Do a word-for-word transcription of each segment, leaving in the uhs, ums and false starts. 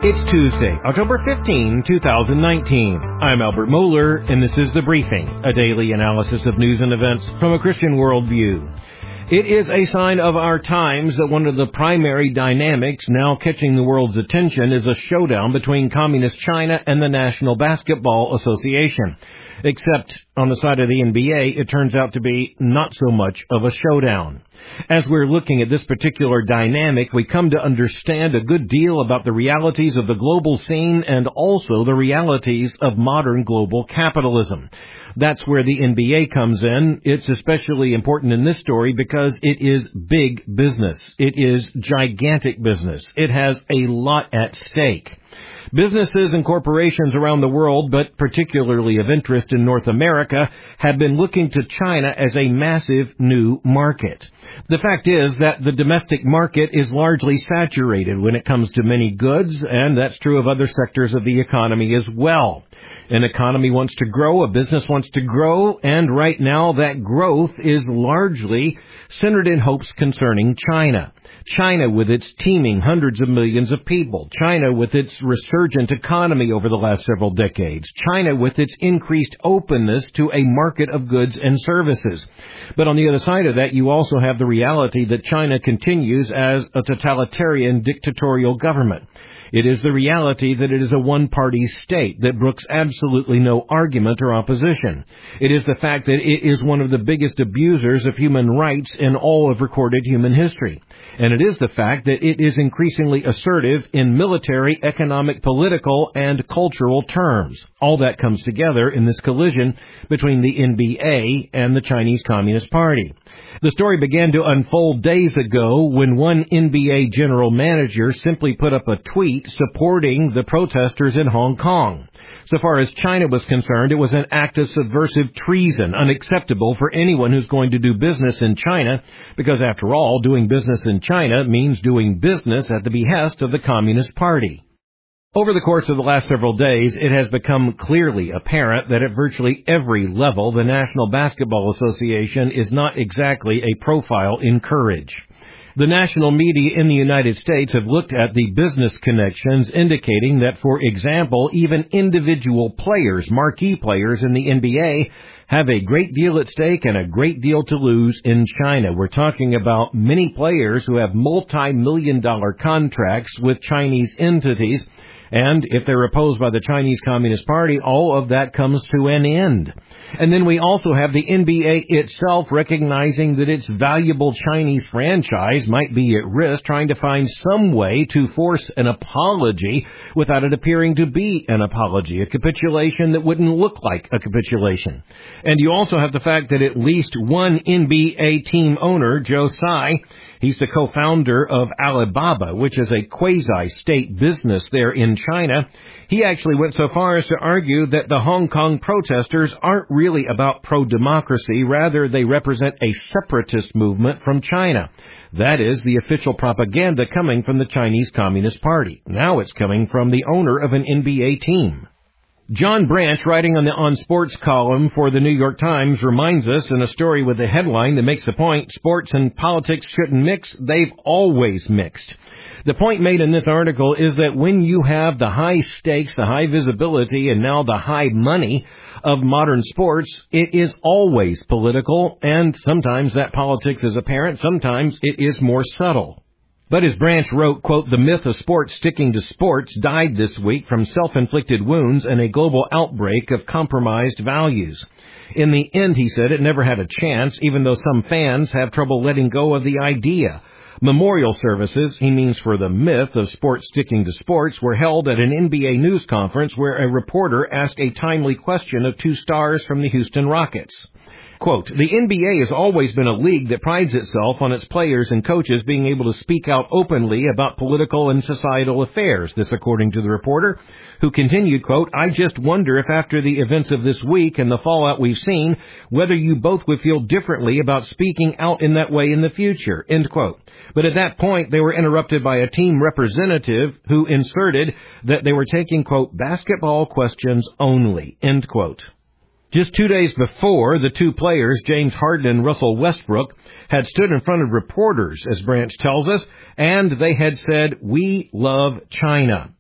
It's Tuesday, October fifteenth, twenty nineteen. I'm Albert Mohler, and this is The Briefing, a daily analysis of news and events from a Christian worldview. It is a sign of our times that one of the primary dynamics now catching the world's attention is a showdown between Communist China and the National Basketball Association. Except on the side of the N B A, it turns out to be not so much of a showdown. As we're looking at this particular dynamic, we come to understand a good deal about the realities of the global scene and also the realities of modern global capitalism. That's where the N B A comes in. It's especially important in this story because it is big business. It is gigantic business. It has a lot at stake. Businesses and corporations around the world, but particularly of interest in North America, have been looking to China as a massive new market. The fact is that the domestic market is largely saturated when it comes to many goods, and that's true of other sectors of the economy as well. An economy wants to grow, a business wants to grow, and right now that growth is largely centered in hopes concerning China. China with its teeming hundreds of millions of people. China with its resurgent economy over the last several decades. China with its increased openness to a market of goods and services. But on the other side of that, you also have the reality that China continues as a totalitarian dictatorial government. It is the reality that it is a one-party state that brooks absolutely no argument or opposition. It is the fact that it is one of the biggest abusers of human rights in all of recorded human history. And it is the fact that it is increasingly assertive in military, economic, political, and cultural terms. All that comes together in this collision between the N B A and the Chinese Communist Party. The story began to unfold days ago when one N B A general manager simply put up a tweet supporting the protesters in Hong Kong. So far as China was concerned, it was an act of subversive treason, unacceptable for anyone who's going to do business in China, because after all, doing business in China means doing business at the behest of the Communist Party. Over the course of the last several days, it has become clearly apparent that at virtually every level, the National Basketball Association is not exactly a profile in courage. The national media in the United States have looked at the business connections, indicating that, for example, even individual players, marquee players in the N B A, have a great deal at stake and a great deal to lose in China. We're talking about many players who have multi-million dollar contracts with Chinese entities. And if they're opposed by the Chinese Communist Party, all of that comes to an end. And then we also have the N B A itself recognizing that its valuable Chinese franchise might be at risk, trying to find some way to force an apology without it appearing to be an apology, a capitulation that wouldn't look like a capitulation. And you also have the fact that at least one N B A team owner, Joe Tsai, he's the co-founder of Alibaba, which is a quasi-state business there in China. He actually went so far as to argue that the Hong Kong protesters aren't really about pro-democracy. Rather, they represent a separatist movement from China. That is the official propaganda coming from the Chinese Communist Party. Now it's coming from the owner of an N B A team. John Branch, writing on the On Sports column for the New York Times, reminds us in a story with a headline that makes the point, sports and politics shouldn't mix. They've always mixed. The point made in this article is that when you have the high stakes, the high visibility, and now the high money of modern sports, it is always political, and sometimes that politics is apparent, sometimes it is more subtle. But as Branch wrote, quote, the myth of sports sticking to sports died this week from self-inflicted wounds and a global outbreak of compromised values. In the end, he said, it never had a chance, even though some fans have trouble letting go of the idea. Memorial services, he means for the myth of sports sticking to sports, were held at an N B A news conference where a reporter asked a timely question of two stars from the Houston Rockets. Quote, the N B A has always been a league that prides itself on its players and coaches being able to speak out openly about political and societal affairs, this according to the reporter, who continued, quote, I just wonder if after the events of this week and the fallout we've seen, whether you both would feel differently about speaking out in that way in the future, end quote. But at that point, they were interrupted by a team representative who inserted that they were taking, quote, basketball questions only, end quote. Just two days before, the two players, James Harden and Russell Westbrook, had stood in front of reporters, as Branch tells us, and they had said, we love China.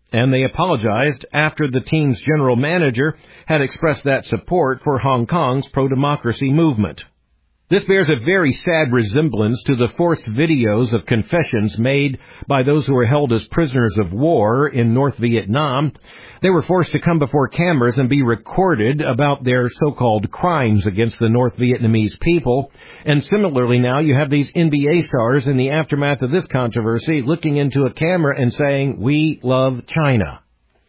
and they apologized after the team's general manager had expressed that support for Hong Kong's pro-democracy movement. This bears a very sad resemblance to the forced videos of confessions made by those who were held as prisoners of war in North Vietnam. They were forced to come before cameras and be recorded about their so-called crimes against the North Vietnamese people. And similarly now, you have these N B A stars in the aftermath of this controversy looking into a camera and saying, "We love China."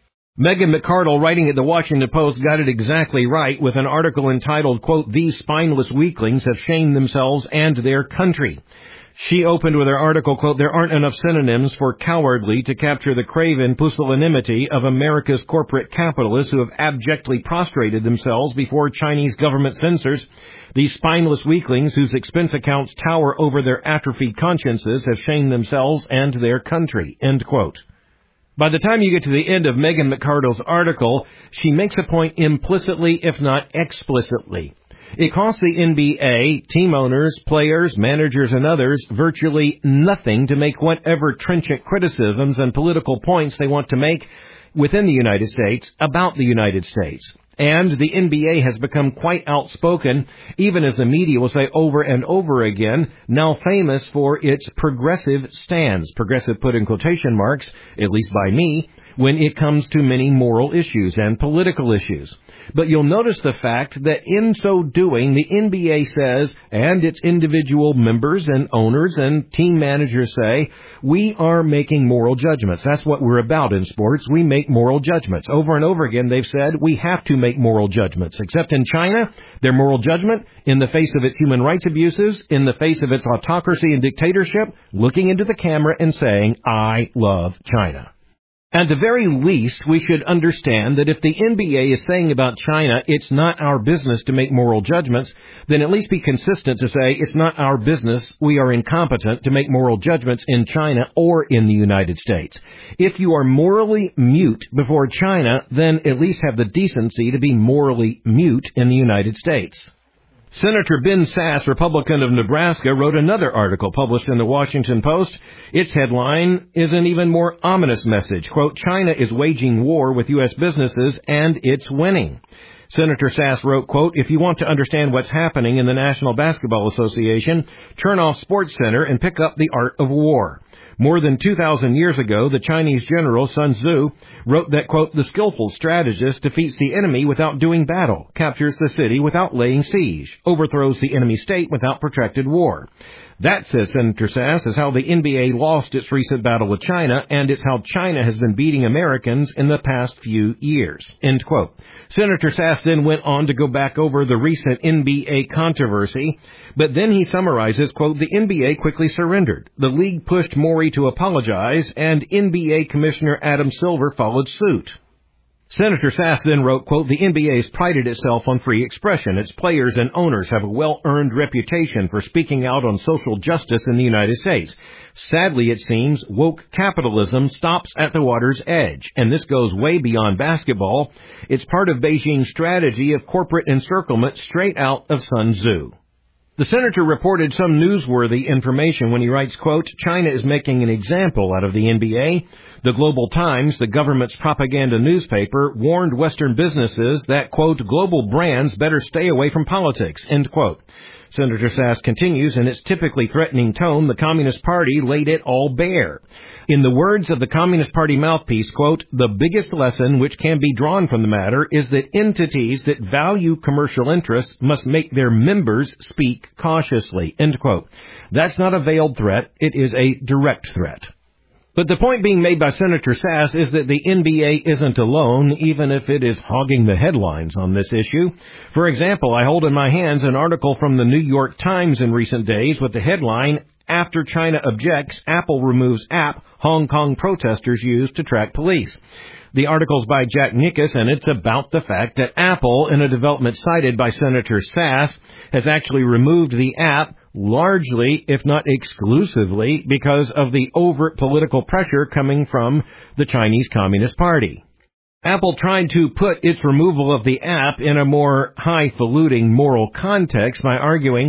Megan McArdle, writing at the Washington Post, got it exactly right with an article entitled, quote, "These spineless weaklings have shamed themselves and their country." She opened with her article, quote, "There aren't enough synonyms for cowardly to capture the craven pusillanimity of America's corporate capitalists who have abjectly prostrated themselves before Chinese government censors. These spineless weaklings whose expense accounts tower over their atrophied consciences have shamed themselves and their country," end quote. By the time you get to the end of Megan McArdle's article, she makes a point implicitly, if not explicitly. It costs the N B A, team owners, players, managers, and others virtually nothing to make whatever trenchant criticisms and political points they want to make within the United States about the United States. And the N B A has become quite outspoken, even as the media will say over and over again, now famous for its progressive stance, progressive put in quotation marks, at least by me, when it comes to many moral issues and political issues. But you'll notice the fact that in so doing, the N B A says, and its individual members and owners and team managers say, we are making moral judgments. That's what we're about in sports. We make moral judgments. Over and over again, they've said we have to make moral judgments. Except in China, their moral judgment, in the face of its human rights abuses, in the face of its autocracy and dictatorship, looking into the camera and saying, I love China. At the very least, we should understand that if the N B A is saying about China, it's not our business to make moral judgments, then at least be consistent to say it's not our business, we are incompetent to make moral judgments in China or in the United States. If you are morally mute before China, then at least have the decency to be morally mute in the United States. Senator Ben Sasse, Republican of Nebraska, wrote another article published in the Washington Post. Its headline is an even more ominous message. Quote, China is waging war with U S businesses and it's winning. Senator Sasse wrote, quote, if you want to understand what's happening in the National Basketball Association, turn off SportsCenter and pick up The Art of War. More than two thousand years ago, the Chinese general Sun Tzu wrote that, quote, the skillful strategist defeats the enemy without doing battle, captures the city without laying siege, overthrows the enemy state without protracted war. That, says Senator Sasse, is how the N B A lost its recent battle with China, and it's how China has been beating Americans in the past few years, end quote. Senator Sasse then went on to go back over the recent N B A controversy, but then he summarizes, quote, the N B A quickly surrendered. The league pushed Morey to apologize, and N B A Commissioner Adam Silver followed suit. Senator Sasse then wrote, quote, the N B A has prided itself on free expression. Its players and owners have a well-earned reputation for speaking out on social justice in the United States. Sadly, it seems, woke capitalism stops at the water's edge, and this goes way beyond basketball. It's part of Beijing's strategy of corporate encirclement straight out of Sun Tzu. The senator reported some newsworthy information when he writes, quote, China is making an example out of the N B A. The Global Times, the government's propaganda newspaper, warned Western businesses that, quote, global brands better stay away from politics, end quote. Senator Sasse continues, in its typically threatening tone, the Communist Party laid it all bare. In the words of the Communist Party mouthpiece, quote, the biggest lesson which can be drawn from the matter is that entities that value commercial interests must make their members speak cautiously, end quote. That's not a veiled threat. It is a direct threat. But the point being made by Senator Sasse is that the N B A isn't alone, even if it is hogging the headlines on this issue. For example, I hold in my hands an article from the New York Times in recent days with the headline, After China Objects, Apple Removes App Hong Kong Protesters Use to Track Police. The article's by Jack Nickus, and it's about the fact that Apple, in a development cited by Senator Sasse, has actually removed the app largely, if not exclusively, because of the overt political pressure coming from the Chinese Communist Party. Apple tried to put its removal of the app in a more highfalutin moral context by arguing,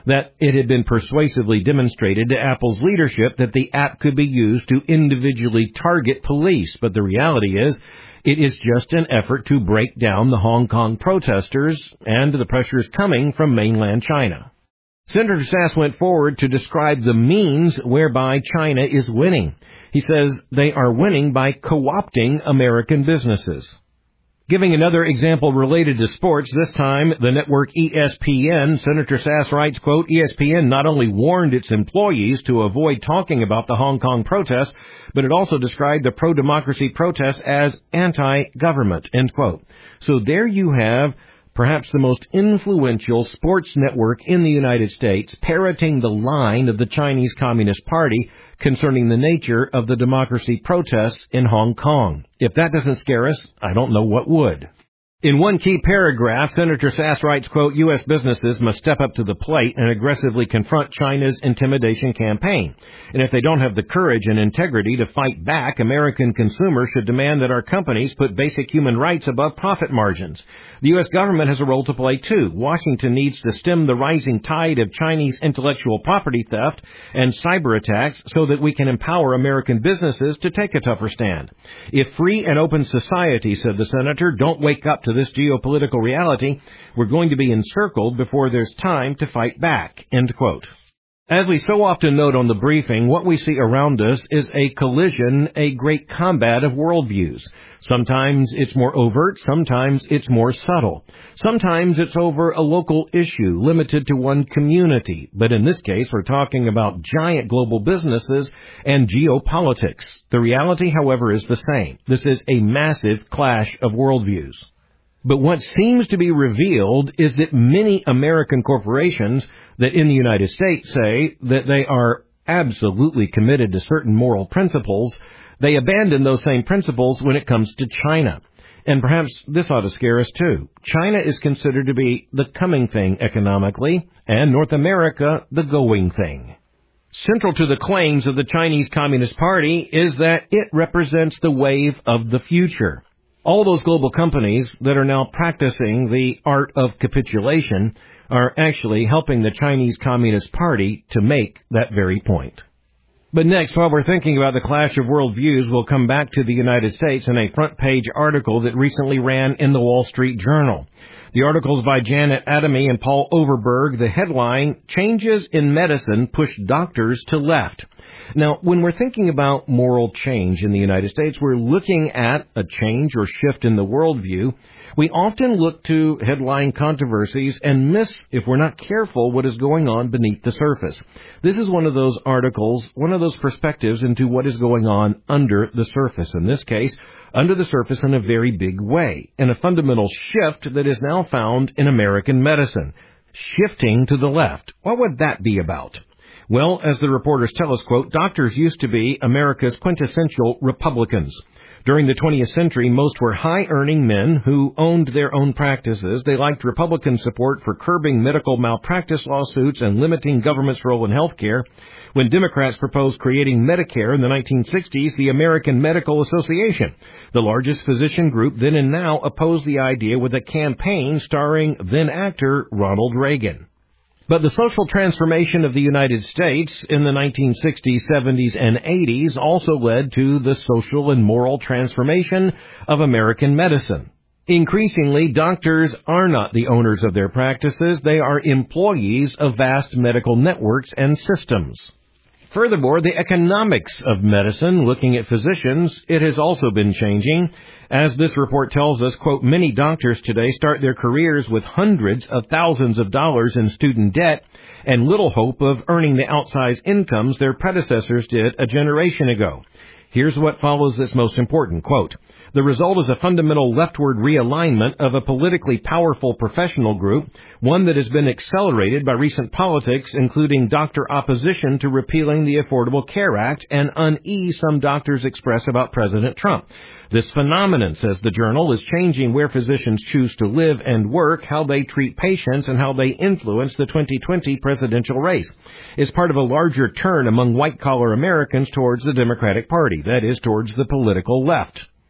that it had been persuasively demonstrated to Apple's leadership that the app could be used to individually target police, but the reality is it is just an effort to break down the Hong Kong protesters and the pressures coming from mainland China. Senator Sasse went forward to describe the means whereby China is winning. He says they are winning by co-opting American businesses. Giving another example related to sports, this time the network E S P N, Senator Sasse writes, quote, E S P N not only warned its employees to avoid talking about the Hong Kong protests, but it also described the pro-democracy protests as anti-government, end quote. So there you have perhaps the most influential sports network in the United States parroting the line of the Chinese Communist Party concerning the nature of the democracy protests in Hong Kong. If that doesn't scare us, I don't know what would. In one key paragraph, Senator Sasse writes, quote, U S businesses must step up to the plate and aggressively confront China's intimidation campaign. And if they don't have the courage and integrity to fight back, American consumers should demand that our companies put basic human rights above profit margins. The U S government has a role to play, too. Washington needs to stem the rising tide of Chinese intellectual property theft and cyber attacks so that we can empower American businesses to take a tougher stand. If free and open society, said the senator, don't wake up to this geopolitical reality, we're going to be encircled before there's time to fight back, end quote. As we so often note on the briefing, what we see around us is a collision, a great combat of worldviews. Sometimes it's more overt, sometimes it's more subtle. Sometimes it's over a local issue limited to one community. But in this case, we're talking about giant global businesses and geopolitics. The reality, however, is the same. This is a massive clash of worldviews. But what seems to be revealed is that many American corporations that in the United States say that they are absolutely committed to certain moral principles, they abandon those same principles when it comes to China. And perhaps this ought to scare us too. China is considered to be the coming thing economically, and North America the going thing. Central to the claims of the Chinese Communist Party is that it represents the wave of the future. All those global companies that are now practicing the art of capitulation are actually helping the Chinese Communist Party to make that very point. But next, while we're thinking about the clash of worldviews, we'll come back to the United States in a front-page article that recently ran in the Wall Street Journal. The article is by Janet Adamy and Paul Overberg. The headline, Changes in Medicine Push Doctors to Left. Now, when we're thinking about moral change in the United States, we're looking at a change or shift in the worldview. We often look to headline controversies and miss, if we're not careful, what is going on beneath the surface. This is one of those articles, one of those perspectives into what is going on under the surface. In this case, under the surface in a very big way, in a fundamental shift that is now found in American medicine. Shifting to the left. What would that be about? Well, as the reporters tell us, quote, doctors used to be America's quintessential Republicans. During the twentieth century, most were high-earning men who owned their own practices. They liked Republican support for curbing medical malpractice lawsuits and limiting government's role in health care. When Democrats proposed creating Medicare in the nineteen sixties, the American Medical Association, the largest physician group then and now, opposed the idea with a campaign starring then-actor Ronald Reagan. But the social transformation of the United States in the nineteen sixties, seventies, and eighties also led to the social and moral transformation of American medicine. Increasingly, doctors are not the owners of their practices. They are employees of vast medical networks and systems. Furthermore, the economics of medicine, looking at physicians, it has also been changing. As this report tells us, quote, many doctors today start their careers with hundreds of thousands of dollars in student debt and little hope of earning the outsized incomes their predecessors did a generation ago. Here's what follows that's most important, quote, the result is a fundamental leftward realignment of a politically powerful professional group, one that has been accelerated by recent politics, including doctor opposition to repealing the Affordable Care Act and unease some doctors express about President Trump. This phenomenon, says the Journal, is changing where physicians choose to live and work, how they treat patients, and how they influence the twenty twenty presidential race. It's part of a larger turn among white-collar Americans towards the Democratic Party, that is, towards the political left.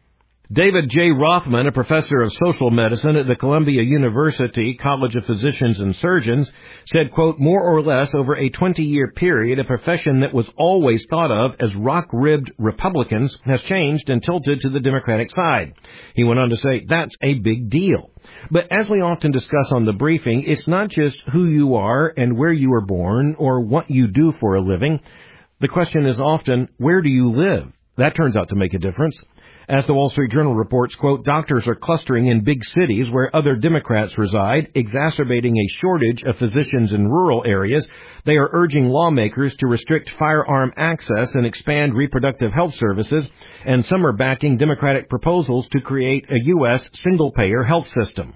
David J. Rothman, a professor of social medicine at the Columbia University College of Physicians and Surgeons, said, quote, more or less over a twenty-year period, a profession that was always thought of as rock-ribbed Republicans has changed and tilted to the Democratic side. He went on to say, that's a big deal. But as we often discuss on the briefing, it's not just who you are and where you were born or what you do for a living. The question is often, where do you live? That turns out to make a difference. As the Wall Street Journal reports, quote, doctors are clustering in big cities where other Democrats reside, exacerbating a shortage of physicians in rural areas. They are urging lawmakers to restrict firearm access and expand reproductive health services, and some are backing Democratic proposals to create a U S single-payer health system.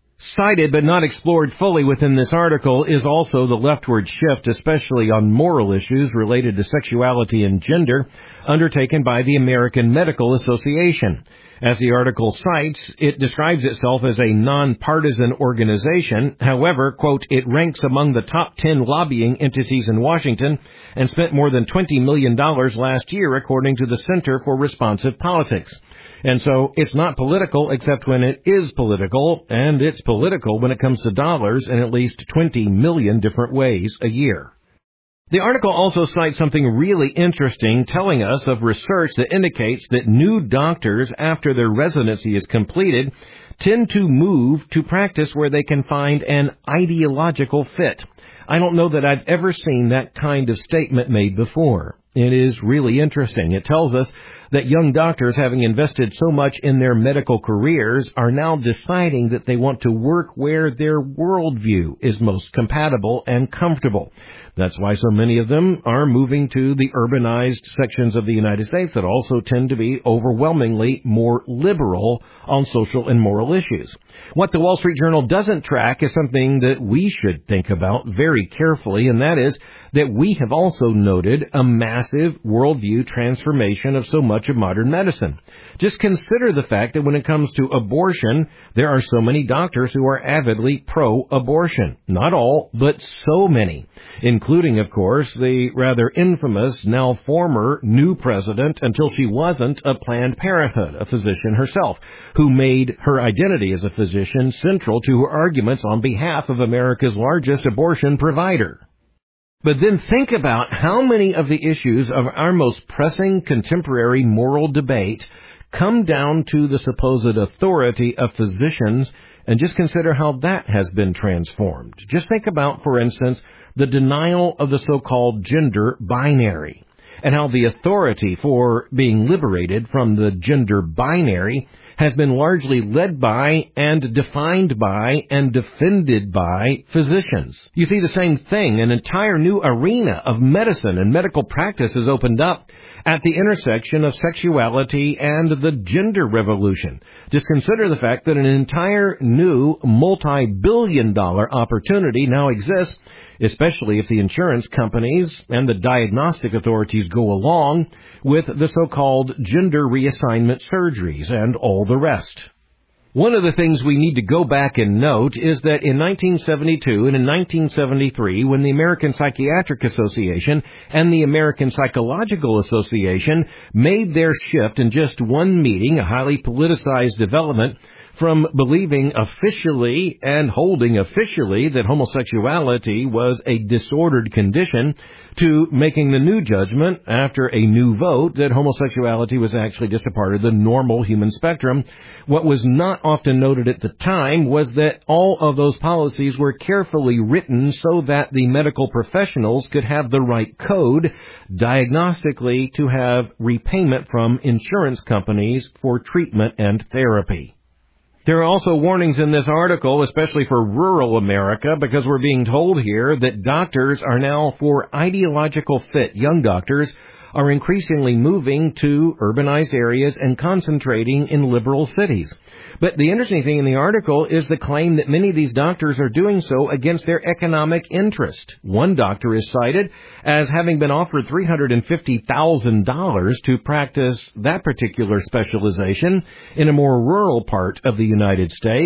Cited but not explored fully within this article is also the leftward shift, especially on moral issues related to sexuality and gender, undertaken by the American Medical Association. As the article cites, it describes itself as a nonpartisan organization. However, quote, it ranks among the top ten lobbying entities in Washington and spent more than twenty million dollars last year, according to the Center for Responsive Politics. And so it's not political except when it is political, and it's political when it comes to dollars in at least twenty million different ways a year. The article also cites something really interesting, telling us of research that indicates that new doctors, after their residency is completed, tend to move to practice where they can find an ideological fit. I don't know that I've ever seen that kind of statement made before. It is really interesting. It tells us that young doctors, having invested so much in their medical careers, are now deciding that they want to work where their worldview is most compatible and comfortable. That's why so many of them are moving to the urbanized sections of the United States that also tend to be overwhelmingly more liberal on social and moral issues. What the Wall Street Journal doesn't track is something that we should think about very carefully, and that is that we have also noted a massive worldview transformation of so much of modern medicine. Just consider the fact that when it comes to abortion, there are so many doctors who are avidly pro-abortion. Not all, but so many, including, of course, the rather infamous, now former, new president, until she wasn't, of Planned Parenthood, a physician herself, who made her identity as a physician central to her arguments on behalf of America's largest abortion provider. But then think about how many of the issues of our most pressing contemporary moral debate come down to the supposed authority of physicians, and just consider how that has been transformed. Just think about, for instance, the denial of the so-called gender binary, and how the authority for being liberated from the gender binary has been largely led by and defined by and defended by physicians. You see the same thing. An entire new arena of medicine and medical practice has opened up at the intersection of sexuality and the gender revolution. Just consider the fact that an entire new multi-billion dollar opportunity now exists, especially if the insurance companies and the diagnostic authorities go along with the so-called gender reassignment surgeries and all the rest. One of the things we need to go back and note is that in nineteen seventy-two and in nineteen seventy-three, when the American Psychiatric Association and the American Psychological Association made their shift in just one meeting, a highly politicized development, from believing officially and holding officially that homosexuality was a disordered condition to making the new judgment after a new vote that homosexuality was actually just a part of the normal human spectrum. What was not often noted at the time was that all of those policies were carefully written so that the medical professionals could have the right code diagnostically to have repayment from insurance companies for treatment and therapy. There are also warnings in this article, especially for rural America, because we're being told here that doctors are now for ideological fit. Young doctors are increasingly moving to urbanized areas and concentrating in liberal cities. But the interesting thing in the article is the claim that many of these doctors are doing so against their economic interest. One doctor is cited as having been offered three hundred fifty thousand dollars to practice that particular specialization in a more rural part of the United States.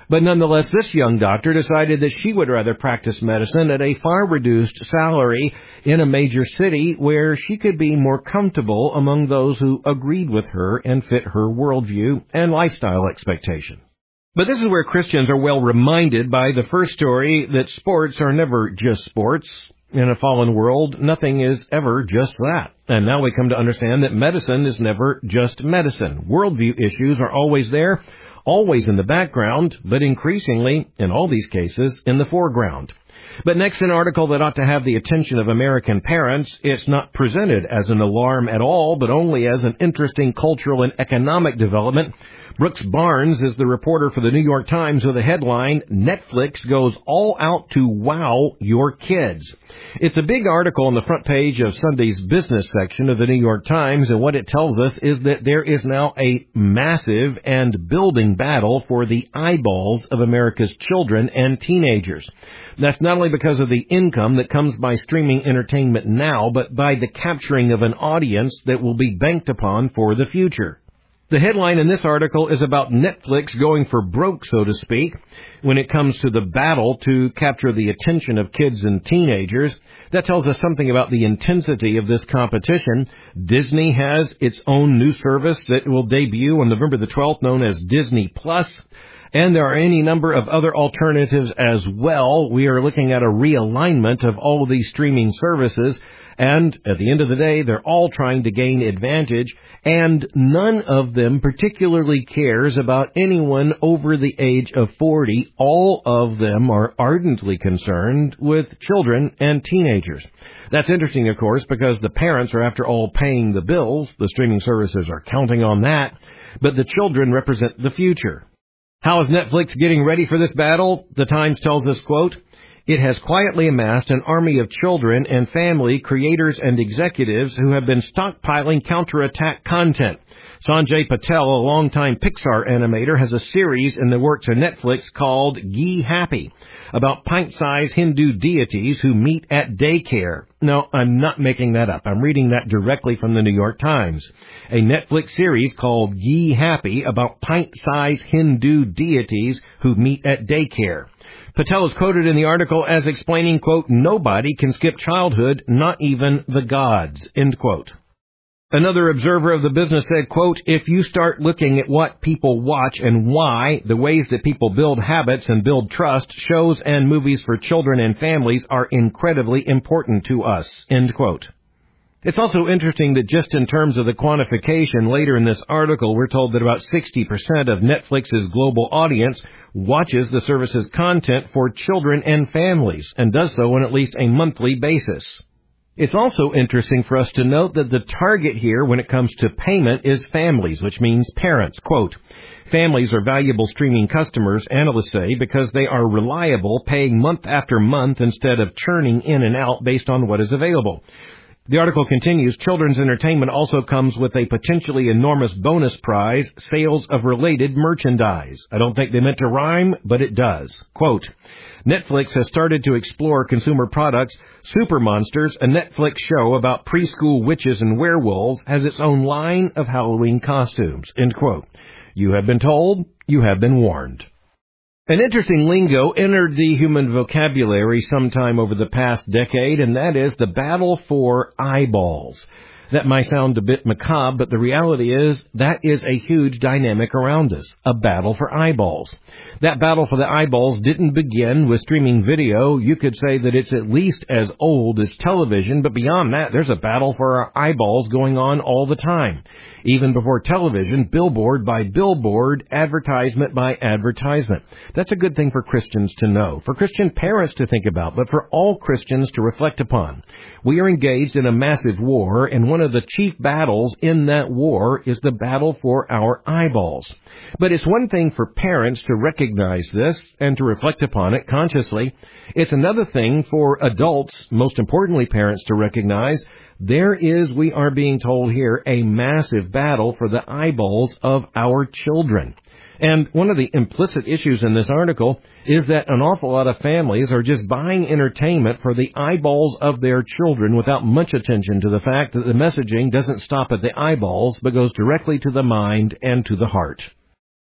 But nonetheless, this young doctor decided that she would rather practice medicine at a far reduced salary in a major city where she could be more comfortable among those who agreed with her and fit her worldview and lifestyle expectation. But this is where Christians are well reminded by the first story that sports are never just sports. In a fallen world, nothing is ever just that. And now we come to understand that medicine is never just medicine. Worldview issues are always there, always in the background, but increasingly, in all these cases, in the foreground. But next, an article that ought to have the attention of American parents. It's not presented as an alarm at all, but only as an interesting cultural and economic development. Brooks Barnes is the reporter for the New York Times with a headline, Netflix goes all out to wow your kids. It's a big article on the front page of Sunday's business section of the New York Times, and what it tells us is that there is now a massive and building battle for the eyeballs of America's children and teenagers. That's not only because of the income that comes by streaming entertainment now, but by the capturing of an audience that will be banked upon for the future. The headline in this article is about Netflix going for broke, so to speak, when it comes to the battle to capture the attention of kids and teenagers. That tells us something about the intensity of this competition. Disney has its own new service that will debut on November the twelfth, known as Disney Plus. And there are any number of other alternatives as well. We are looking at a realignment of all of these streaming services. And at the end of the day, they're all trying to gain advantage, and none of them particularly cares about anyone over the age of forty. All of them are ardently concerned with children and teenagers. That's interesting, of course, because the parents are, after all, paying the bills. The streaming services are counting on that, but the children represent the future. How is Netflix getting ready for this battle? The Times tells us, quote, it has quietly amassed an army of children and family creators and executives who have been stockpiling counterattack content. Sanjay Patel, a longtime Pixar animator, has a series in the works of Netflix called Gi Happy, about pint-sized Hindu deities who meet at daycare. No, I'm not making that up. I'm reading that directly from the New York Times. A Netflix series called Gi Happy, about pint-sized Hindu deities who meet at daycare. Patel is quoted in the article as explaining, quote, nobody can skip childhood, not even the gods, end quote. Another observer of the business said, quote, if you start looking at what people watch and why, the ways that people build habits and build trust, shows and movies for children and families are incredibly important to us, end quote. It's also interesting that just in terms of the quantification, later in this article, we're told that about sixty percent of Netflix's global audience watches the service's content for children and families, and does so on at least a monthly basis. It's also interesting for us to note that the target here when it comes to payment is families, which means parents. Quote, families are valuable streaming customers, analysts say, because they are reliable, paying month after month instead of churning in and out based on what is available. The article continues, children's entertainment also comes with a potentially enormous bonus prize, sales of related merchandise. I don't think they meant to rhyme, but it does. Quote, Netflix has started to explore consumer products. Super Monsters, a Netflix show about preschool witches and werewolves, has its own line of Halloween costumes. End quote. You have been told, you have been warned. An interesting lingo entered the human vocabulary sometime over the past decade, and that is the battle for eyeballs. That might sound a bit macabre, but the reality is that is a huge dynamic around us, a battle for eyeballs. That battle for the eyeballs didn't begin with streaming video. You could say that it's at least as old as television, but beyond that, there's a battle for our eyeballs going on all the time. Even before television, billboard by billboard, advertisement by advertisement. That's a good thing for Christians to know, for Christian parents to think about, but for all Christians to reflect upon. We are engaged in a massive war, and one of the chief battles in that war is the battle for our eyeballs. But it's one thing for parents to recognize this and to reflect upon it consciously. It's another thing for adults, most importantly parents, to recognize there is, we are being told here, a massive battle for the eyeballs of our children. And one of the implicit issues in this article is that an awful lot of families are just buying entertainment for the eyeballs of their children without much attention to the fact that the messaging doesn't stop at the eyeballs but goes directly to the mind and to the heart.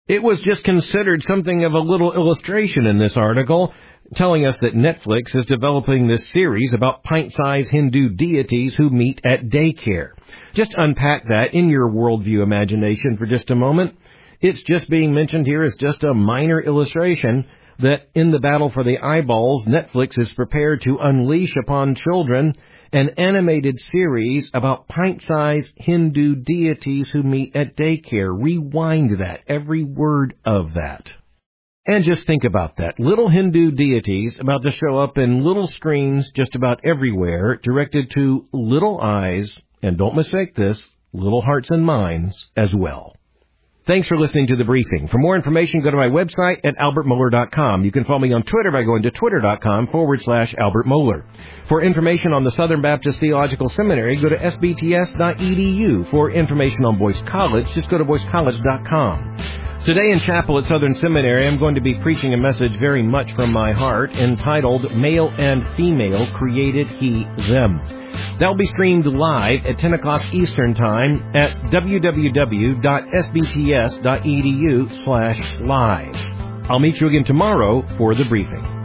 It was just considered something of a little illustration in this article, telling us that Netflix is developing this series about pint-sized Hindu deities who meet at daycare. Just unpack that in your worldview imagination for just a moment. It's just being mentioned here as just a minor illustration that in the battle for the eyeballs, Netflix is prepared to unleash upon children an animated series about pint-sized Hindu deities who meet at daycare. Rewind that, every word of that. And just think about that. Little Hindu deities about to show up in little screens just about everywhere, directed to little eyes, and don't mistake this, little hearts and minds as well. Thanks for listening to The Briefing. For more information, go to my website at albert mohler dot com. You can follow me on Twitter by going to twitter.com forward slash Albert Mohler. For information on the Southern Baptist Theological Seminary, go to s b t s dot e d u. For information on Boyce College, just go to boyce college dot com. Today in chapel at Southern Seminary, I'm going to be preaching a message very much from my heart entitled Male and Female Created He Them. That will be streamed live at ten o'clock Eastern Time at w w w dot s b t s dot e d u slash live. I'll meet you again tomorrow for The Briefing.